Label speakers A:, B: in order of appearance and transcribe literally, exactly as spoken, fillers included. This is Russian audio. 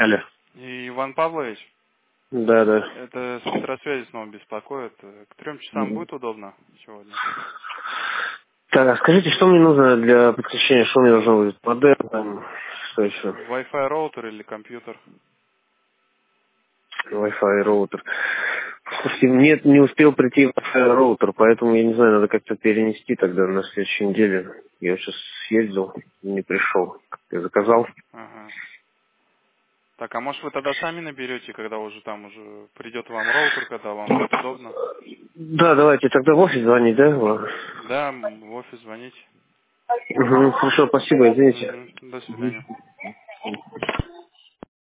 A: Алло.
B: И Иван Павлович,
A: Да, да.
B: это с Метросвязи снова беспокоит. К трем часам
A: Мгм.
B: будет удобно сегодня?
A: Так, а скажите, что мне нужно для подключения, что мне нужно будет? Модем, там, что еще?
B: Wi-Fi роутер или компьютер?
A: Wi-Fi роутер. Слушайте, нет, не успел прийти Wi-Fi роутер, поэтому, я не знаю, надо как-то перенести тогда на следующей неделе. Я сейчас съездил, не пришел. Я заказал.
B: Ага. Так, а может вы тогда сами наберете, когда уже там уже придет вам роутер, когда вам будет удобно?
A: Да, давайте тогда в офис звонить, да? Ладно.
B: Да, м, в офис звоните.
A: Угу, хорошо, спасибо, извините.
B: Угу. До свидания.